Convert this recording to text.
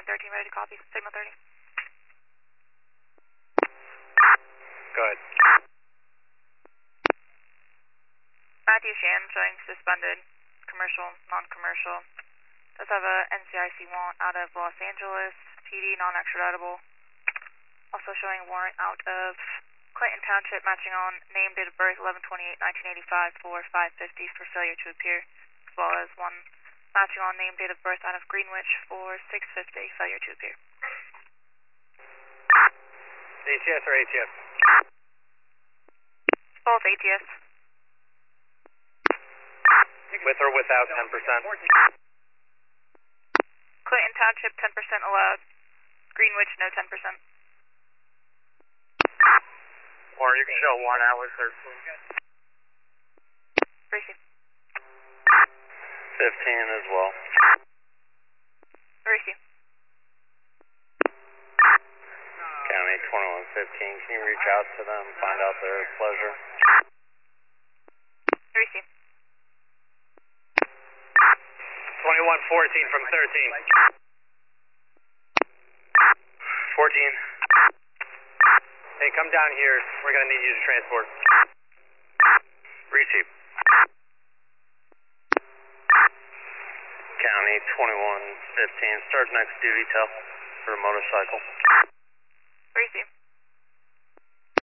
113 ready to copy. Signal 30. Go ahead. Matthew Sham showing suspended, commercial, non-commercial. Does have a NCIC warrant out of Los Angeles, PD non-extraditable. Also showing a warrant out of Clinton Township matching on name, date of birth 11/28/1985 for 550 for failure to appear, as well as one matching on name, date of birth out of Greenwich for 650 failure to appear. ATS or ATF? Both ATS. With or without 10%? Clinton Township 10% allowed. Greenwich no 10%. Or you can show one out with 13. Receive. 15 as well. Receive. County 2115, can you reach out to them, find out their pleasure? Receive. 2114 from 13. 14. Hey, come down here. We're going to need you to transport. Receive. County 2115, start next duty tell for a motorcycle. Receive.